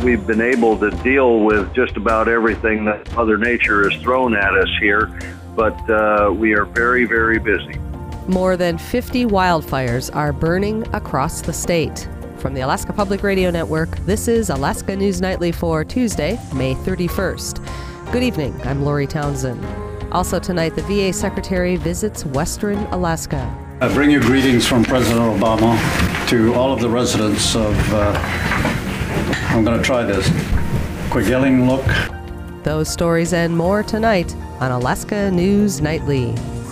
we've been able to deal with just about everything that Mother Nature has thrown at us here, but we are very, very busy. More than 50 wildfires are burning across the state. From the Alaska Public Radio Network, this is Alaska News Nightly for Tuesday, May 31st. Good evening, I'm Lori Townsend. Also tonight, the VA Secretary visits Western Alaska. I bring you greetings from President Obama to all of the residents of, I'm going to try this, Kwajalein. Those stories and more tonight on Alaska News Nightly.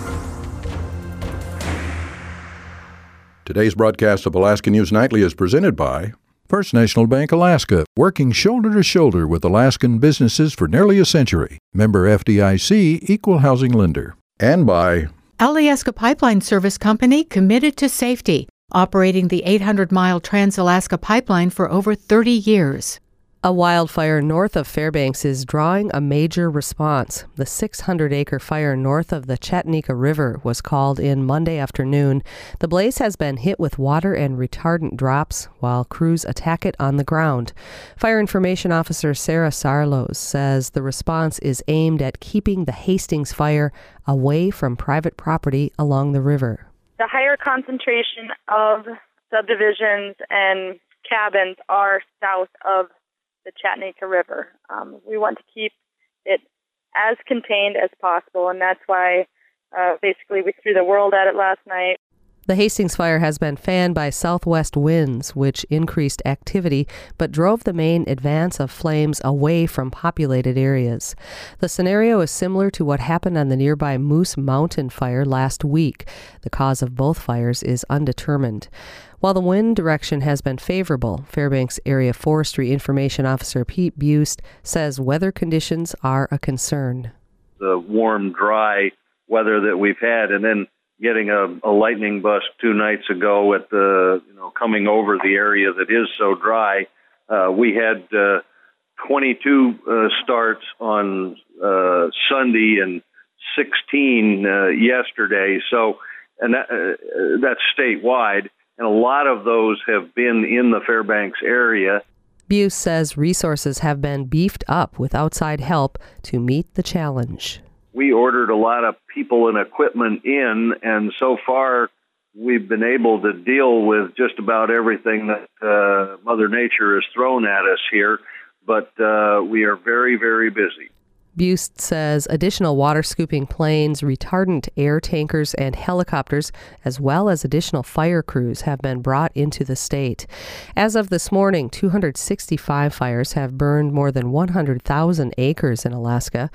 Today's broadcast of Alaska News Nightly is presented by First National Bank Alaska, working shoulder to shoulder with Alaskan businesses for nearly a century. Member FDIC, Equal Housing Lender. And by Alyeska Pipeline Service Company, committed to safety, operating the 800-mile Trans-Alaska Pipeline for over 30 years. A wildfire north of Fairbanks is drawing a major response. The 600-acre fire north of the Chattanooga River was called in Monday afternoon. The blaze has been hit with water and retardant drops while crews attack it on the ground. Fire Information Officer Sarah Sarlos says the response is aimed at keeping the Hastings fire away from private property along the river. The higher concentration of subdivisions and cabins are south of the Chattanooga River. We want to keep it as contained as possible, and that's why basically we threw the world at it last night. The Hastings fire has been fanned by southwest winds, which increased activity but drove the main advance of flames away from populated areas. The scenario is similar to what happened on the nearby Moose Mountain fire last week. The cause of both fires is undetermined. While the wind direction has been favorable, Fairbanks Area Forestry Information Officer Pete Buist says weather conditions are a concern. The warm, dry weather that we've had, and then getting a lightning bust 2 nights ago at the, coming over the area that is so dry. We had 22 starts on Sunday and 16 yesterday. So, and that's statewide. And a lot of those have been in the Fairbanks area. Buse says resources have been beefed up with outside help to meet the challenge. We ordered a lot of people and equipment in, and so far we've been able to deal with just about everything that Mother Nature has thrown at us here, but we are very, very busy. Buist says additional water scooping planes, retardant air tankers, and helicopters, as well as additional fire crews, have been brought into the state. As of this morning, 265 fires have burned more than 100,000 acres in Alaska.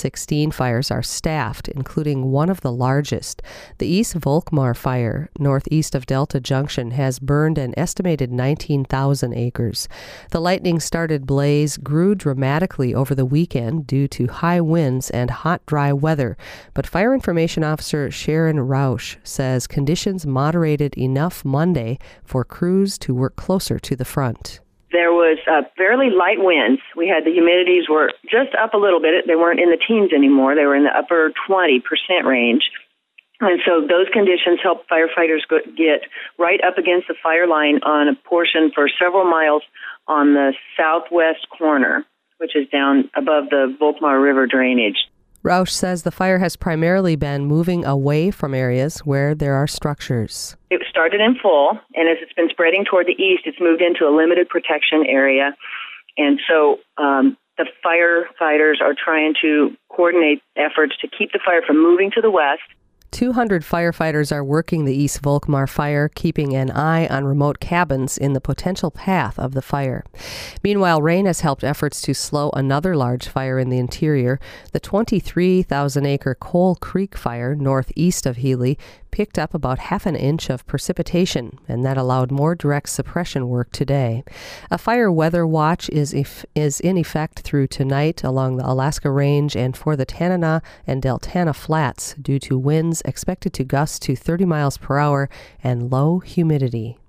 16 fires are staffed, including one of the largest. The East Volkmar fire, northeast of Delta Junction, has burned an estimated 19,000 acres. The lightning-started blaze grew dramatically over the weekend due to high winds and hot, dry weather, but Fire Information Officer Sharon Rausch says conditions moderated enough Monday for crews to work closer to the front. There was fairly light winds. We had the humidities were just up a little bit. They weren't in the teens anymore. They were in the upper 20% range. And so those conditions helped firefighters get right up against the fire line on a portion for several miles on the southwest corner, which is down above the Volkmar River drainage. Rausch says the fire has primarily been moving away from areas where there are structures. It started in full, and as it's been spreading toward the east, it's moved into a limited protection area. And so the firefighters are trying to coordinate efforts to keep the fire from moving to the west. 200 firefighters are working the East Volkmar fire, keeping an eye on remote cabins in the potential path of the fire. Meanwhile, rain has helped efforts to slow another large fire in the interior. The 23,000-acre Coal Creek fire northeast of Healy picked up about half an inch of precipitation, and that allowed more direct suppression work today. A fire weather watch is in effect through tonight along the Alaska Range and for the Tanana and Deltana Flats due to winds expected to gust to 30 miles per hour and low humidity.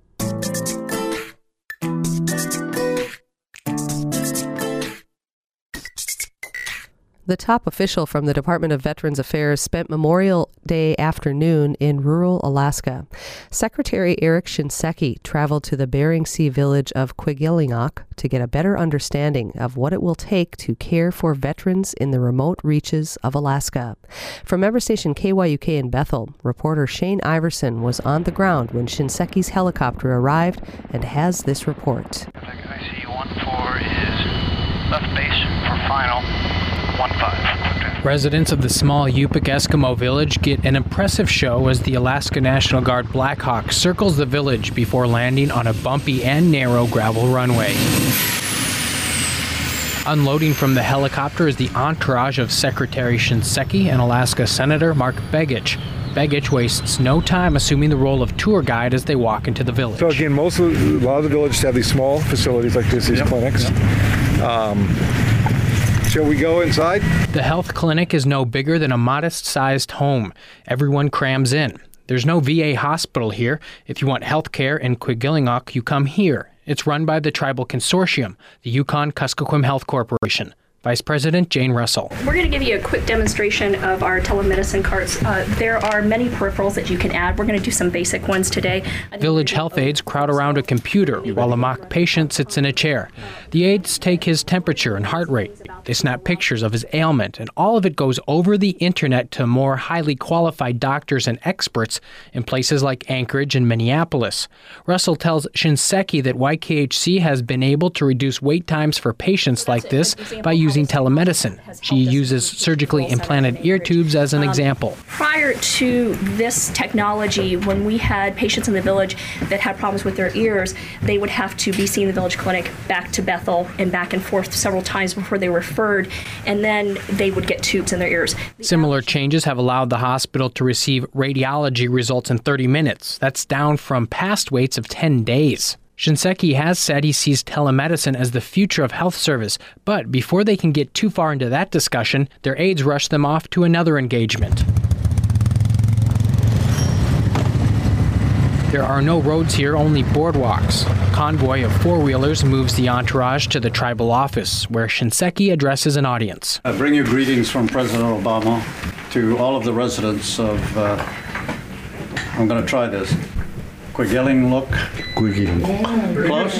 The top official from the Department of Veterans Affairs spent Memorial Day afternoon in rural Alaska. Secretary Eric Shinseki traveled to the Bering Sea village of Quiglingok to get a better understanding of what it will take to care for veterans in the remote reaches of Alaska. From member station KYUK in Bethel, reporter Shane Iverson was on the ground when Shinseki's helicopter arrived and has this report. IC-14 is left base for final. 1-5. Residents of the small Yupik Eskimo village get an impressive show as the Alaska National Guard Black Hawk circles the village before landing on a bumpy and narrow gravel runway. Unloading from the helicopter is the entourage of Secretary Shinseki and Alaska Senator Mark Begich. Begich wastes no time assuming the role of tour guide as they walk into the village. So again, a lot of the villages have these small facilities like this, these clinics. Shall we go inside? The health clinic is no bigger than a modest-sized home. Everyone crams in. There's no VA hospital here. If you want health care in Quiglingok, you come here. It's run by the tribal consortium, the Yukon-Kuskokwim Health Corporation. Vice President Jane Russell. We're going to give you a quick demonstration of our telemedicine carts. There are many peripherals that you can add. We're going to do some basic ones today. Village health aides crowd around a computer while a mock patient sits in a chair. The aides take his temperature and heart rate. They snap pictures of his ailment, and all of it goes over the internet to more highly qualified doctors and experts in places like Anchorage and Minneapolis. Russell tells Shinseki that YKHC has been able to reduce wait times for patients like this by using telemedicine. She uses surgically implanted ear tubes as an example. Prior to this technology, when we had patients in the village that had problems with their ears, they would have to be seen in the village clinic back to Bethel and back and forth several times before they were referred, and then they would get tubes in their ears. Similar changes have allowed the hospital to receive radiology results in 30 minutes. That's down from past waits of 10 days. Shinseki has said he sees telemedicine as the future of health service, but before they can get too far into that discussion, their aides rush them off to another engagement. There are no roads here, only boardwalks. A convoy of four-wheelers moves the entourage to the tribal office, where Shinseki addresses an audience. I bring you greetings from President Obama to all of the residents of, I'm going to try this, Quiglingok. Close?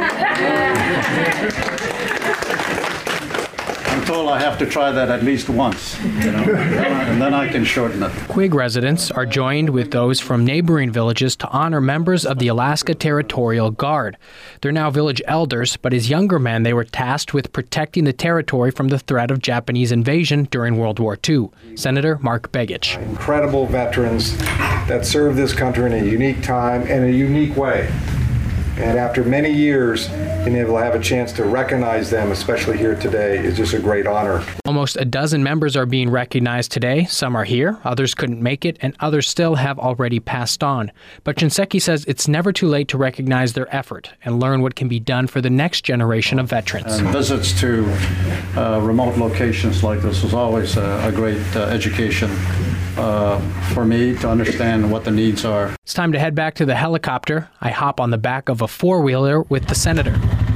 I'm told I have to try that at least once, and then I can shorten it. Quig residents are joined with those from neighboring villages to honor members of the Alaska Territorial Guard. They're now village elders, but as younger men, they were tasked with protecting the territory from the threat of Japanese invasion during World War II. Senator Mark Begich. Incredible veterans that served this country in a unique time and a unique way. And after many years, being able to have a chance to recognize them, especially here today, is just a great honor. Almost a dozen members are being recognized today. Some are here, others couldn't make it, and others still have already passed on. But Shinseki says it's never too late to recognize their effort and learn what can be done for the next generation of veterans. And visits to remote locations like this was always a great education for me to understand what the needs are. It's time to head back to the helicopter. I hop on the back of a four-wheeler with the senator.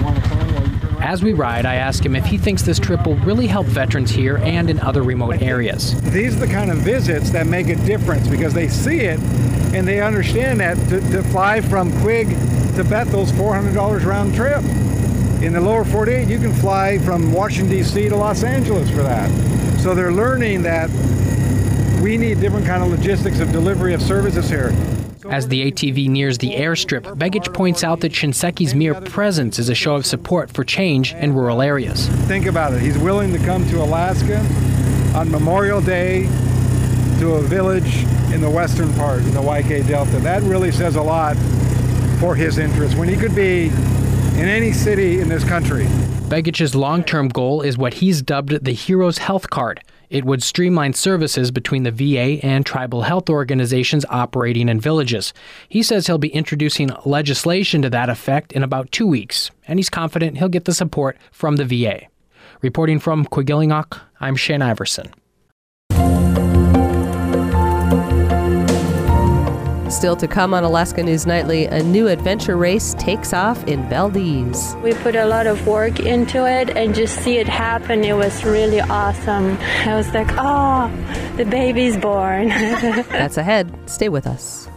As we ride, I ask him if he thinks this trip will really help veterans here and in other remote areas. These are the kind of visits that make a difference because they see it and they understand that to fly from Quig to Bethel's $400 round trip. In the lower 48, you can fly from Washington, D.C. to Los Angeles for that. So they're learning that we need different kind of logistics of delivery of services here. As the ATV nears the airstrip, Begich points out that Shinseki's mere presence is a show of support for change in rural areas. Think about it. He's willing to come to Alaska on Memorial Day to a village in the western part, in the YK Delta. That really says a lot for his interest when he could be in any city in this country. Begich's long-term goal is what he's dubbed the Heroes Health Card. It would streamline services between the VA and tribal health organizations operating in villages. He says he'll be introducing legislation to that effect in about 2 weeks, and he's confident he'll get the support from the VA. Reporting from Quiglingok, I'm Shane Iverson. Still to come on Alaska News Nightly, a new adventure race takes off in Valdez. We put a lot of work into it, and just see it happen, it was really awesome. I was like, oh, the baby's born. That's ahead. Stay with us.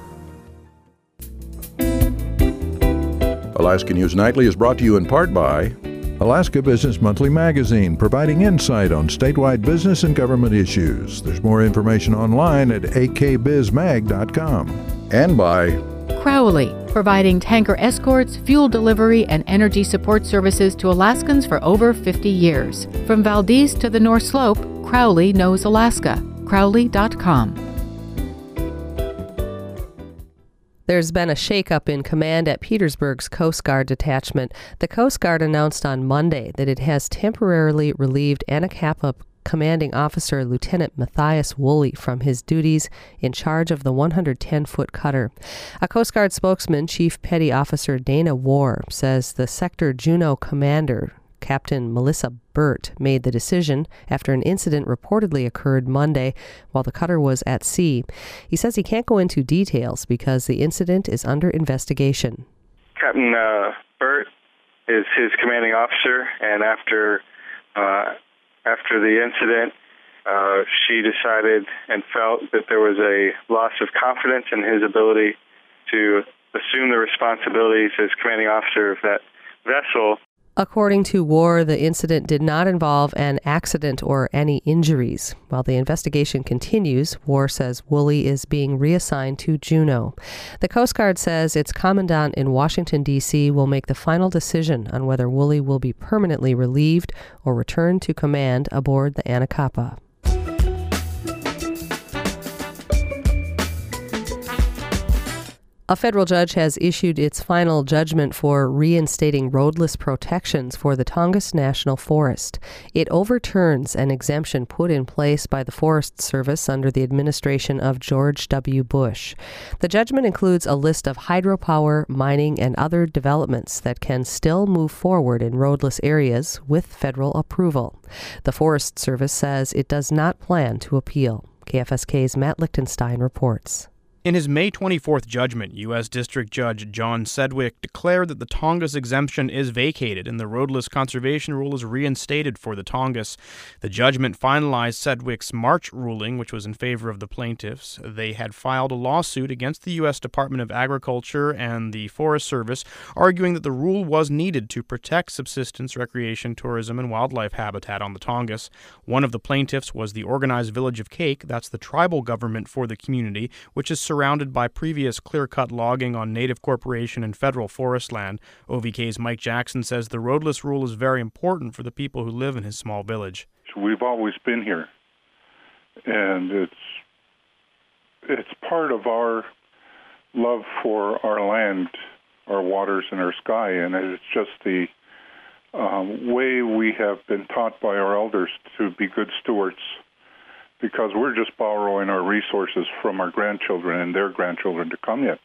Alaska News Nightly is brought to you in part by Alaska Business Monthly Magazine, providing insight on statewide business and government issues. There's more information online at akbizmag.com. And by Crowley, providing tanker escorts, fuel delivery, and energy support services to Alaskans for over 50 years. From Valdez to the North Slope, Crowley knows Alaska. Crowley.com. There's been a shakeup in command at Petersburg's Coast Guard detachment. The Coast Guard announced on Monday that it has temporarily relieved Anacapa Commanding Officer Lieutenant Matthias Woolley from his duties in charge of the 110-foot cutter. A Coast Guard spokesman, Chief Petty Officer Dana Warr, says the Sector Juneau commander, Captain Melissa Burt, made the decision after an incident reportedly occurred Monday while the cutter was at sea. He says he can't go into details because the incident is under investigation. Captain Burt is his commanding officer, and after the incident, she decided and felt that there was a loss of confidence in his ability to assume the responsibilities as commanding officer of that vessel. According to Warr, the incident did not involve an accident or any injuries. While the investigation continues, Warr says Woolley is being reassigned to Juneau. The Coast Guard says its commandant in Washington, D.C. will make the final decision on whether Woolley will be permanently relieved or returned to command aboard the Anacapa. A federal judge has issued its final judgment for reinstating roadless protections for the Tongass National Forest. It overturns an exemption put in place by the Forest Service under the administration of George W. Bush. The judgment includes a list of hydropower, mining, and other developments that can still move forward in roadless areas with federal approval. The Forest Service says it does not plan to appeal. KFSK's Matt Lichtenstein reports. In his May 24th judgment, U.S. District Judge John Sedgwick declared that the Tongass exemption is vacated and the roadless conservation rule is reinstated for the Tongass. The judgment finalized Sedgwick's March ruling, which was in favor of the plaintiffs. They had filed a lawsuit against the U.S. Department of Agriculture and the Forest Service, arguing that the rule was needed to protect subsistence, recreation, tourism, and wildlife habitat on the Tongass. One of the plaintiffs was the Organized Village of Kake, that's the tribal government for the community, which is surrounded by previous clear-cut logging on native corporation and federal forest land. OVK's Mike Jackson says the roadless rule is very important for the people who live in his small village. We've always been here, and it's part of our love for our land, our waters, and our sky, and it's just the way we have been taught by our elders to be good stewards, because we're just borrowing our resources from our grandchildren and their grandchildren to come yet.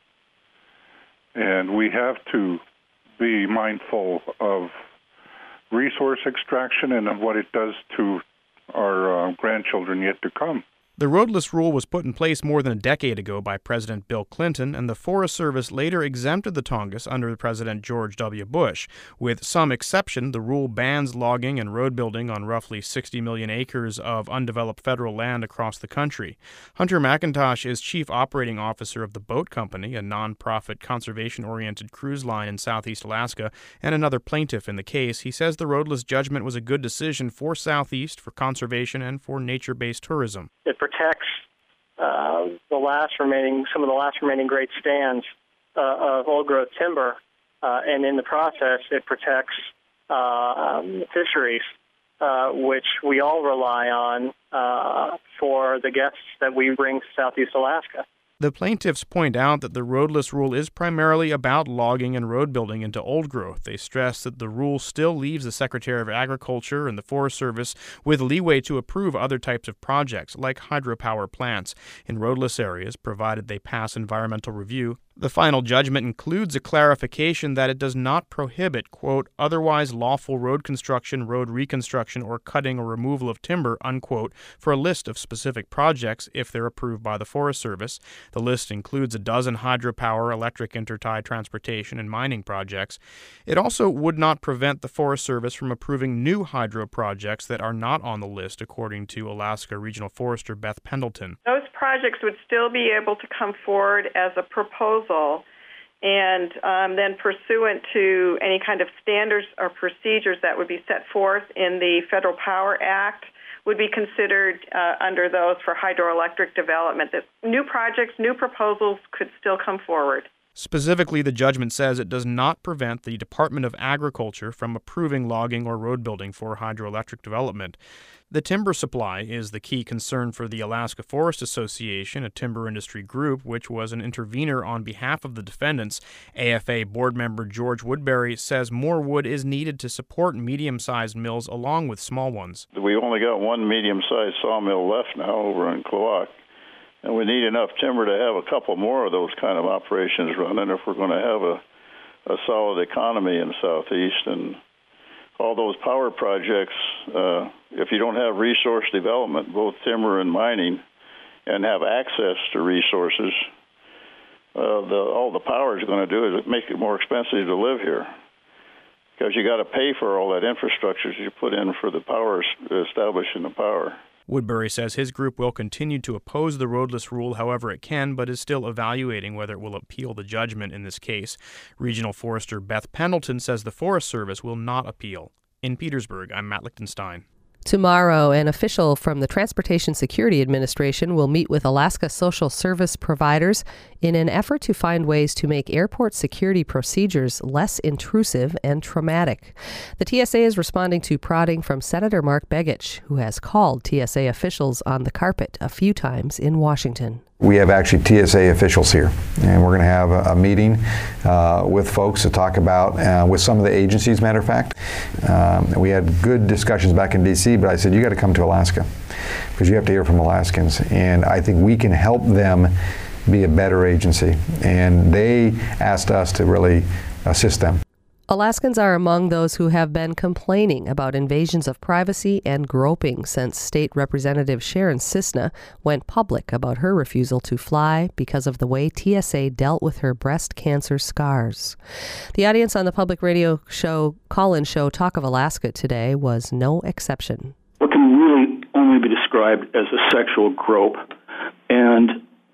And we have to be mindful of resource extraction and of what it does to our grandchildren yet to come. The roadless rule was put in place more than a decade ago by President Bill Clinton, and the Forest Service later exempted the Tongass under President George W. Bush. With some exception, the rule bans logging and road building on roughly 60 million acres of undeveloped federal land across the country. Hunter McIntosh is Chief Operating Officer of the Boat Company, a nonprofit conservation-oriented cruise line in southeast Alaska, and another plaintiff in the case. He says the roadless judgment was a good decision for Southeast, for conservation, and for nature-based tourism. It protects some of the last remaining great stands of old-growth timber, and in the process, it protects fisheries, which we all rely on for the guests that we bring to Southeast Alaska. The plaintiffs point out that the roadless rule is primarily about logging and road building into old growth. They stress that the rule still leaves the Secretary of Agriculture and the Forest Service with leeway to approve other types of projects, like hydropower plants, in roadless areas, provided they pass environmental review. The final judgment includes a clarification that it does not prohibit, quote, otherwise lawful road construction, road reconstruction, or cutting or removal of timber, unquote, for a list of specific projects if they're approved by the Forest Service. The list includes a dozen hydropower, electric intertie, transportation, and mining projects. It also would not prevent the Forest Service from approving new hydro projects that are not on the list, according to Alaska Regional Forester Beth Pendleton. Those projects would still be able to come forward as a proposal, and then pursuant to any kind of standards or procedures that would be set forth in the Federal Power Act would be considered under those for hydroelectric development. That new projects, new proposals could still come forward. Specifically, the judgment says it does not prevent the Department of Agriculture from approving logging or road building for hydroelectric development. The timber supply is the key concern for the Alaska Forest Association, a timber industry group which was an intervener on behalf of the defendants. AFA board member George Woodbury says more wood is needed to support medium-sized mills along with small ones. We've only got one medium-sized sawmill left now over in Klawock, and we need enough timber to have a couple more of those kind of operations running if we're going to have a solid economy in the Southeast. And all those power projects, if you don't have resource development, both timber and mining, and have access to resources, all the power is going to do is make it more expensive to live here, because you got to pay for all that infrastructure you put in for the power, establishing the power. Woodbury says his group will continue to oppose the roadless rule however it can, but is still evaluating whether it will appeal the judgment in this case. Regional Forester Beth Pendleton says the Forest Service will not appeal. In Petersburg, I'm Matt Lichtenstein. Tomorrow, an official from the Transportation Security Administration will meet with Alaska social service providers in an effort to find ways to make airport security procedures less intrusive and traumatic. The TSA is responding to prodding from Senator Mark Begich, who has called TSA officials on the carpet a few times in Washington. We have actually TSA officials here, and we're going to have a meeting with folks to talk about, with some of the agencies, matter of fact. We had good discussions back in D.C., but I said, you got to come to Alaska, because you have to hear from Alaskans, and I think we can help them be a better agency, and they asked us to really assist them. Alaskans are among those who have been complaining about invasions of privacy and groping since State Representative Sharon Cisna went public about her refusal to fly because of the way TSA dealt with her breast cancer scars. The audience on the public radio show, call-in show Talk of Alaska today was no exception. What can really only be described as a sexual grope, and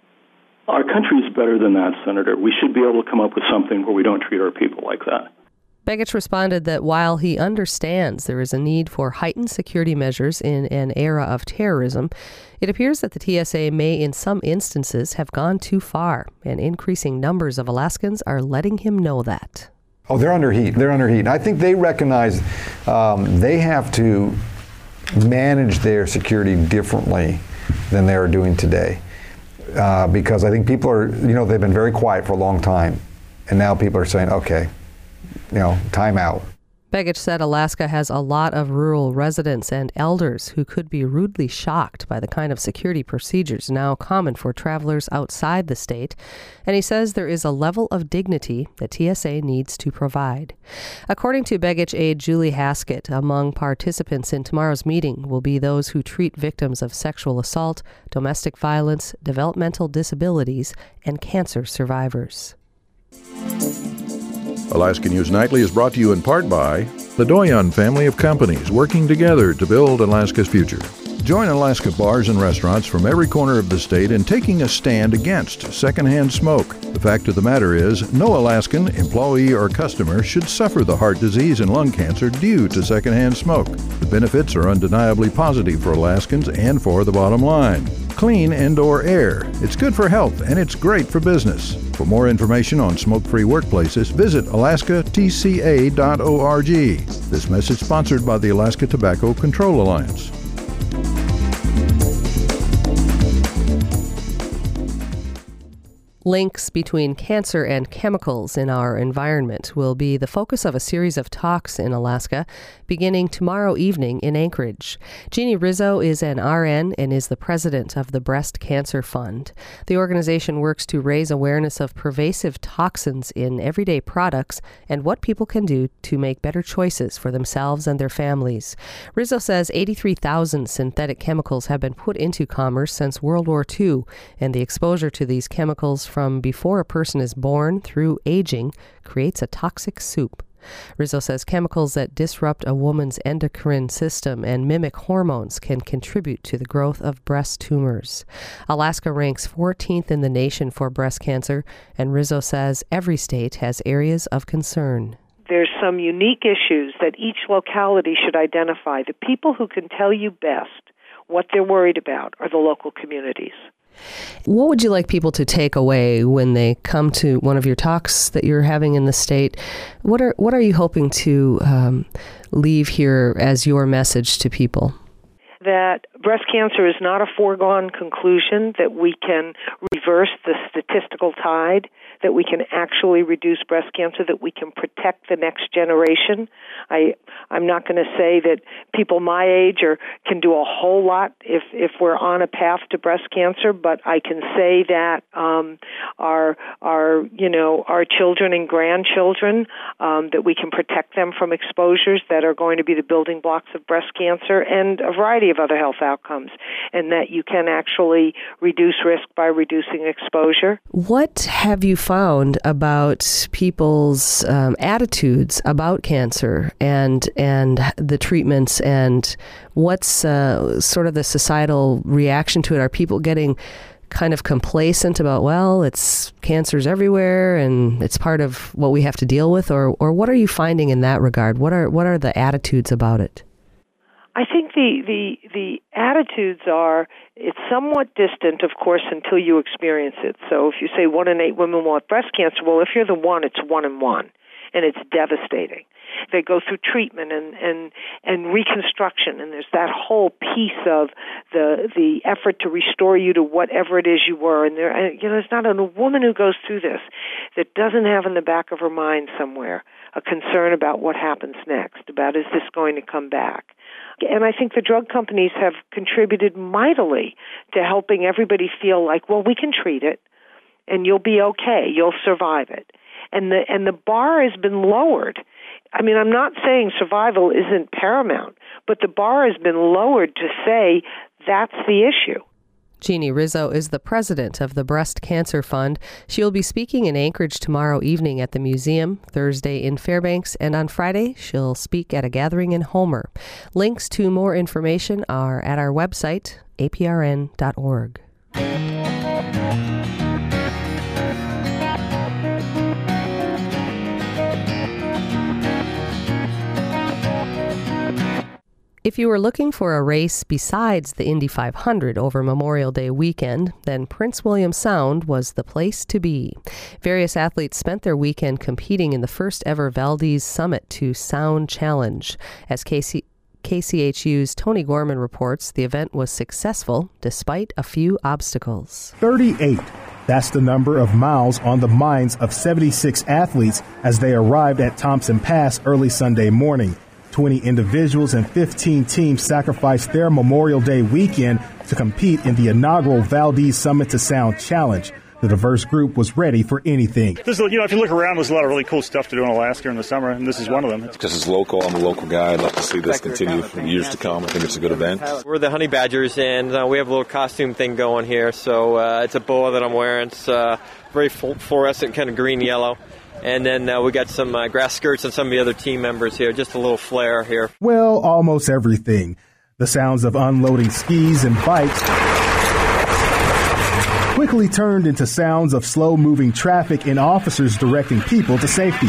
our country is better than that, Senator. We should be able to come up with something where we don't treat our people like that. Begich responded that while he understands there is a need for heightened security measures in an era of terrorism, it appears that the TSA may in some instances have gone too far, and increasing numbers of Alaskans are letting him know that. Oh, they're under heat. They're under heat. And I think they recognize they have to manage their security differently than they are doing today. Because I think people are, they've been very quiet for a long time, and now people are saying, okay, time out. Begich said Alaska has a lot of rural residents and elders who could be rudely shocked by the kind of security procedures now common for travelers outside the state, and he says there is a level of dignity that TSA needs to provide. According to Begich aide Julie Haskett, among participants in tomorrow's meeting will be those who treat victims of sexual assault, domestic violence, developmental disabilities, and cancer survivors. Alaska News Nightly is brought to you in part by the Doyon family of companies working together to build Alaska's future. Join Alaska bars and restaurants from every corner of the state in taking a stand against secondhand smoke. The fact of the matter is, no Alaskan, employee, or customer should suffer the heart disease and lung cancer due to secondhand smoke. The benefits are undeniably positive for Alaskans and for the bottom line. Clean indoor air. It's good for health and it's great for business. For more information on smoke-free workplaces, visit alaskatca.org. This message sponsored by the Alaska Tobacco Control Alliance. Links between cancer and chemicals in our environment will be the focus of a series of talks in Alaska beginning tomorrow evening in Anchorage. Jeannie Rizzo is an RN and is the president of the Breast Cancer Fund. The organization works to raise awareness of pervasive toxins in everyday products and what people can do to make better choices for themselves and their families. Rizzo says 83,000 synthetic chemicals have been put into commerce since World War II, and the exposure to these chemicals from before a person is born through aging creates a toxic soup. Rizzo says chemicals that disrupt a woman's endocrine system and mimic hormones can contribute to the growth of breast tumors. Alaska ranks 14th in the nation for breast cancer, and Rizzo says every state has areas of concern. There's some unique issues that each locality should identify. The people who can tell you best what they're worried about are the local communities. What would you like people to take away when they come to one of your talks that you're having in the state? What are you hoping to leave here as your message to people? That breast cancer is not a foregone conclusion, that we can reverse the statistical tide, that we can actually reduce breast cancer, that we can protect the next generation. I'm not going to say that people my age can do a whole lot if we're on a path to breast cancer, but I can say that our children and grandchildren, that we can protect them from exposures that are going to be the building blocks of breast cancer and a variety of other health outcomes, and that you can actually reduce risk by reducing exposure. What have you found about people's attitudes about cancer and the treatments, and what's sort of the societal reaction to it? Are people getting kind of complacent about, well, it's cancer's everywhere and it's part of what we have to deal with, or what are you finding in that regard? What are the attitudes about it? I think the attitudes are, it's somewhat distant, of course, until you experience it. So if you say 1 in 8 women will have breast cancer, well, if you're the one, it's 1 in 1, and it's devastating. They go through treatment and reconstruction, and there's that whole piece of the effort to restore you to whatever it is you were. And there's not a woman who goes through this that doesn't have in the back of her mind somewhere a concern about what happens next, about is this going to come back. And I think the drug companies have contributed mightily to helping everybody feel like, well, we can treat it, and you'll be okay, you'll survive it. And the bar has been lowered. I mean, I'm not saying survival isn't paramount, but the bar has been lowered to say that's the issue. Jeannie Rizzo is the president of the Breast Cancer Fund. She'll be speaking in Anchorage tomorrow evening at the museum, Thursday in Fairbanks, and on Friday she'll speak at a gathering in Homer. Links to more information are at our website, aprn.org. If you were looking for a race besides the Indy 500 over Memorial Day weekend, then Prince William Sound was the place to be. Various athletes spent their weekend competing in the first ever Valdez Summit to Sound Challenge. As KCHU's Tony Gorman reports, the event was successful despite a few obstacles. 38. That's the number of miles on the minds of 76 athletes as they arrived at Thompson Pass early Sunday morning. 20 individuals and 15 teams sacrificed their Memorial Day weekend to compete in the inaugural Valdez Summit to Sound Challenge. The diverse group was ready for anything. If you look around, there's a lot of really cool stuff to do in Alaska in the summer, and this is one of them. Because it's local, I'm a local guy. I'd like to see this continue for years to come. I think it's a good event. We're the Honey Badgers, and we have a little costume thing going here. So it's a boa that I'm wearing. It's very fluorescent, kind of green-yellow. And then we got some grass skirts and some of the other team members here, just a little flair here. Well, almost everything. The sounds of unloading skis and bikes quickly turned into sounds of slow-moving traffic and officers directing people to safety.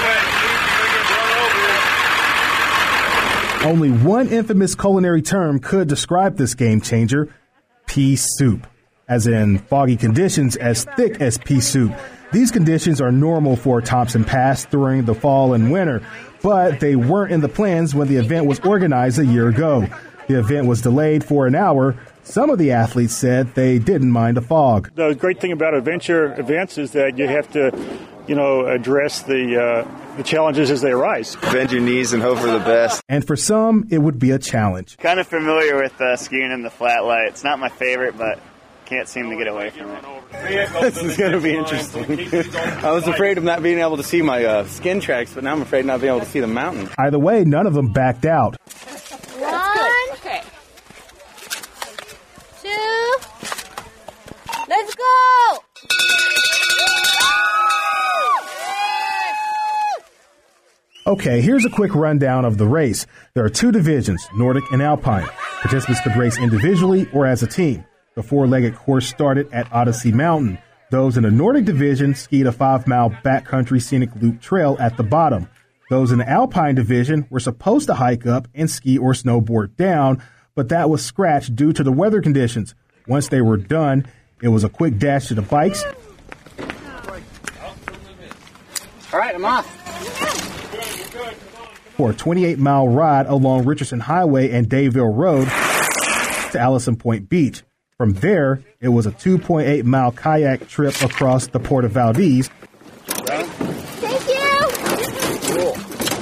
Only one infamous culinary term could describe this game changer: pea soup. As in foggy conditions as thick as pea soup. These conditions are normal for Thompson Pass during the fall and winter, but they weren't in the plans when the event was organized a year ago. The event was delayed for an hour Some of the athletes said they didn't mind the fog. The great thing about adventure events is that you have to, address the challenges as they arise. Bend your knees and hope for the best. And for some, it would be a challenge. Kind of familiar with skiing in the flat light. It's not my favorite, but can't seem to get away from it. This is going to be interesting. I was afraid of not being able to see my skin tracks, but now I'm afraid of not being able to see the mountain. Either way, none of them backed out. 1, okay. 2, let's go! Okay, here's a quick rundown of the race. There are 2 divisions, Nordic and Alpine. Participants could race individually or as a team. The 4-legged course started at Odyssey Mountain. Those in the Nordic division skied a 5-mile backcountry scenic loop trail at the bottom. Those in the Alpine division were supposed to hike up and ski or snowboard down, but that was scratched due to the weather conditions. Once they were done, it was a quick dash to the bikes. All right, I'm off. For a 28-mile ride along Richardson Highway and Dayville Road to Allison Point Beach. From there, it was a 2.8-mile kayak trip across the Port of Valdez. Thank you. Cool.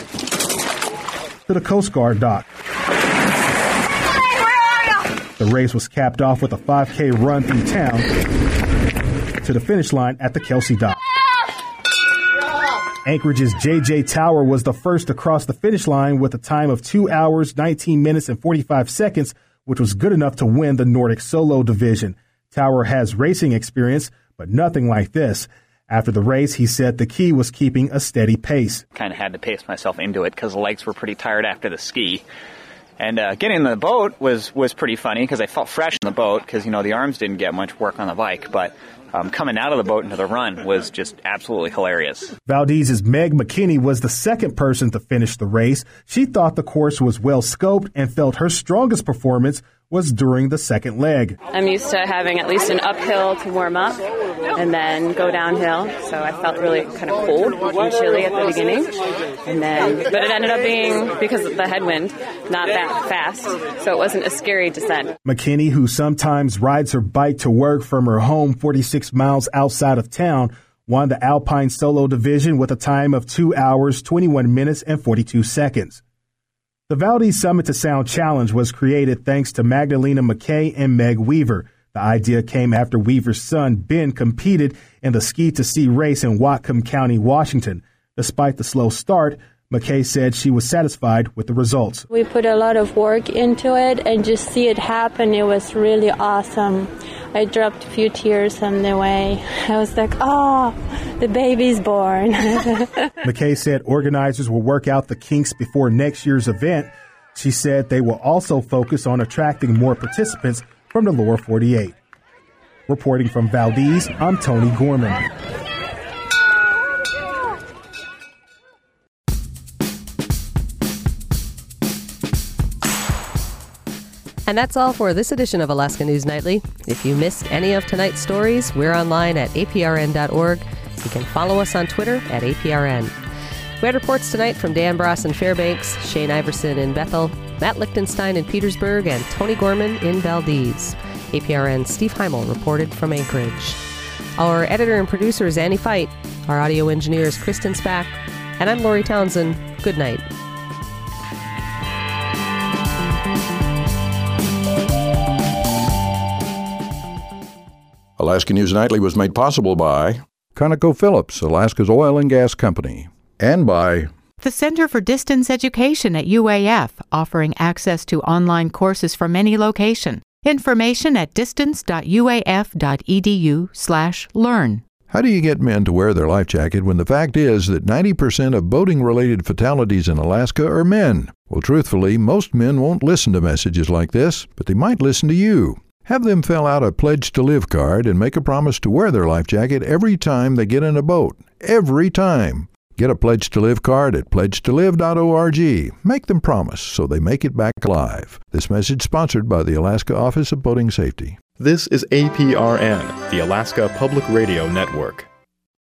To the Coast Guard dock. Hey, where are you? The race was capped off with a 5K run through town to the finish line at the Kelsey dock. Anchorage's JJ Tower was the first to cross the finish line with a time of 2 hours, 19 minutes, and 45 seconds, which was good enough to win the Nordic Solo Division. Tower has racing experience, but nothing like this. After the race, he said the key was keeping a steady pace. Kind of had to pace myself into it because the legs were pretty tired after the ski. And getting in the boat was pretty funny because I felt fresh in the boat because, the arms didn't get much work on the bike. But coming out of the boat into the run was just absolutely hilarious. Valdez's Meg McKinney was the second person to finish the race. She thought the course was well scoped and felt her strongest performance was during the second leg. I'm used to having at least an uphill to warm up and then go downhill. So I felt really kind of cold and chilly at the beginning. But it ended up being, because of the headwind, not that fast. So it wasn't a scary descent. McKinney, who sometimes rides her bike to work from her home 46 miles outside of town, won the Alpine Solo Division with a time of 2 hours, 21 minutes, and 42 seconds. The Valdez Summit to Sound Challenge was created thanks to Magdalena McKay and Meg Weaver. The idea came after Weaver's son, Ben, competed in the Ski to Sea race in Whatcom County, Washington. Despite the slow start, McKay said she was satisfied with the results. We put a lot of work into it, and just see it happen, it was really awesome. I dropped a few tears on the way. I was like, oh, the baby's born. McKay said organizers will work out the kinks before next year's event. She said they will also focus on attracting more participants from the lower 48. Reporting from Valdez, I'm Tony Gorman. And that's all for this edition of Alaska News Nightly. If you missed any of tonight's stories, we're online at aprn.org. You can follow us on Twitter at APRN. We had reports tonight from Dan Bross in Fairbanks, Shane Iverson in Bethel, Matt Lichtenstein in Petersburg, and Tony Gorman in Valdez. APRN's Steve Heimel reported from Anchorage. Our editor and producer is Annie Fight. Our audio engineer is Kristen Spack. And I'm Lori Townsend. Good night. Alaska News Nightly was made possible by ConocoPhillips, Alaska's oil and gas company, and by the Center for Distance Education at UAF, offering access to online courses from any location. Information at distance.uaf.edu/learn. How do you get men to wear their life jacket when the fact is that 90% of boating-related fatalities in Alaska are men? Well, truthfully, most men won't listen to messages like this, but they might listen to you. Have them fill out a Pledge to Live card and make a promise to wear their life jacket every time they get in a boat. Every time. Get a Pledge to Live card at pledgetolive.org. Make them promise so they make it back alive. This message sponsored by the Alaska Office of Boating Safety. This is APRN, the Alaska Public Radio Network.